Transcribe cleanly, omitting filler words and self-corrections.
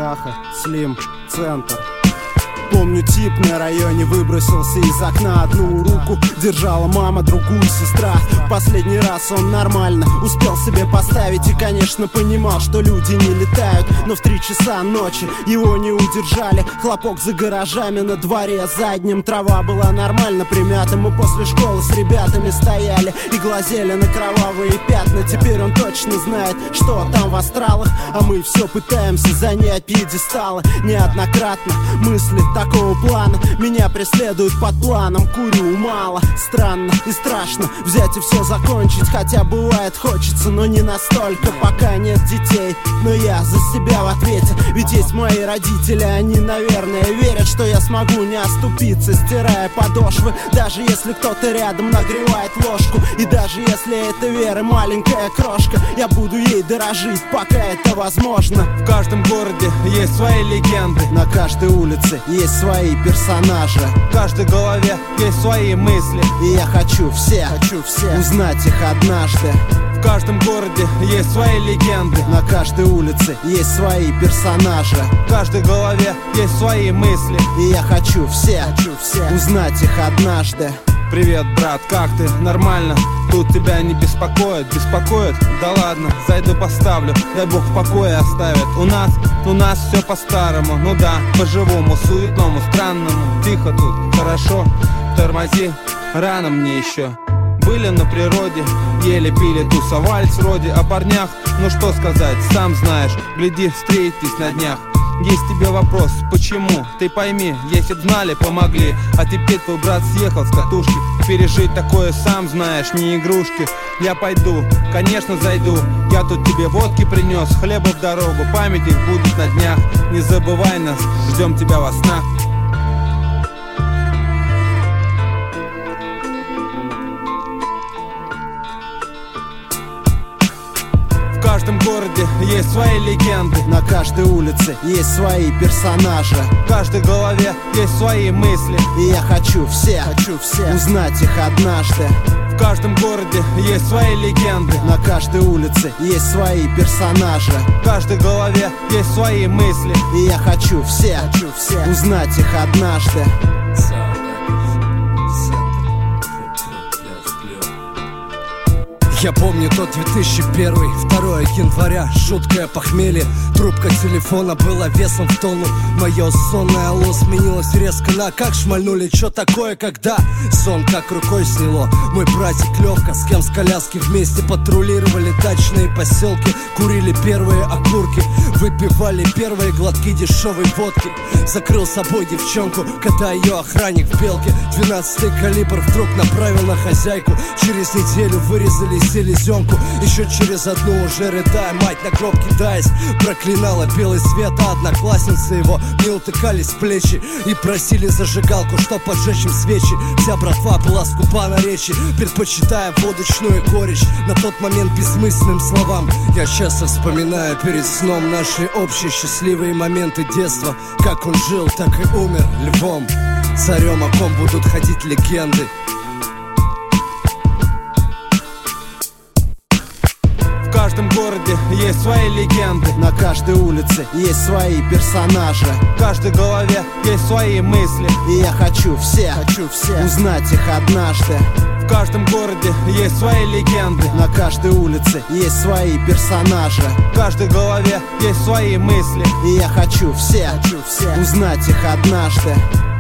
Хаха, Слим, центр. Помню, тип на районе выбросился из окна. Одну руку держала мама, другую сестра. Последний раз он нормально успел себе поставить. И, конечно, понимал, что люди не летают. Но в 3 часа ночи его не удержали. Хлопок за гаражами, на дворе задним. Трава была нормально примята. Мы после школы с ребятами стояли и глазели на кровавые пятна. Теперь он точно знает, что там в астралах. А мы все пытаемся занять пьедесталы. Неоднократно мысли такого плана меня преследуют под планом. Курю мало, странно и страшно взять и все закончить. Хотя бывает хочется, но не настолько. Пока нет детей, но я за себя в ответе. Ведь есть мои родители, они, наверное, верят, что я смогу не оступиться, стирая подошвы. Даже если кто-то рядом нагревает ложку. И даже если эта вера маленькая крошка, я буду ей дорожить, пока это возможно. В каждом городе есть свои легенды. На каждой улице есть свои персонажи. В каждой голове есть свои мысли. И я хочу все узнать их однажды. В каждом городе есть свои легенды. На каждой улице есть свои персонажи. В каждой голове есть свои мысли. И я хочу все узнать их однажды. Привет, брат, как ты? Нормально? Тут тебя не беспокоит? Беспокоит? Да ладно, зайду поставлю, дай бог в покое оставит. У нас все по-старому, ну да, по-живому, суетному, странному. Тихо тут, хорошо, тормози, рано мне еще. Были на природе, ели, пили, тусовались вроде. О парнях, ну что сказать, сам знаешь, гляди, встретитесь на днях. Есть тебе вопрос, почему? Ты пойми, если б знали, помогли. А теперь твой брат съехал с катушки. Пережить такое, сам знаешь, не игрушки. Я пойду, конечно зайду. Я тут тебе водки принес, хлеба в дорогу. Памятник будет на днях. Не забывай нас, ждем тебя во снах. В каждом городе есть свои легенды. На каждой улице есть свои персонажи. В каждой голове есть свои мысли. И я хочу все узнать их однажды. В каждом городе есть свои легенды. На каждой улице есть свои персонажи. В каждой голове есть свои мысли. И я хочу все узнать их однажды. Я помню тот 2001, 2 января, жуткое похмелье. Трубка телефона была весом в тонну. Мое сонное алло сменилось резко на как шмальнули. Чё такое, когда сон как рукой сняло. Мой братик Лёвка, с кем с коляски вместе патрулировали дачные поселки. Курили первые окурки, выпивали первые глотки дешевой водки. Закрыл собой девчонку, когда ее охранник в белке 12-й калибр вдруг направил на хозяйку. Через неделю вырезали селезенку. Еще через одну уже рыдая, мать на гроб кидаясь, проклинала белый свет, а одноклассницы его не утыкались в плечи и просили зажигалку, чтоб поджечь им свечи. Вся братва была скупа на речи, предпочитая водочную горечь на тот момент бессмысленным словам. Я часто вспоминаю перед сном наши общие счастливые моменты детства. Как он жил, так и умер львом, царем, о ком будут ходить легенды. В каждом городе есть свои легенды. На каждой улице есть свои персонажи. В каждой голове есть свои мысли. И я хочу все узнать их однажды. В каждом городе есть свои легенды. На каждой улице есть свои персонажи. В каждой голове есть свои мысли. И я хочу все узнать их однажды.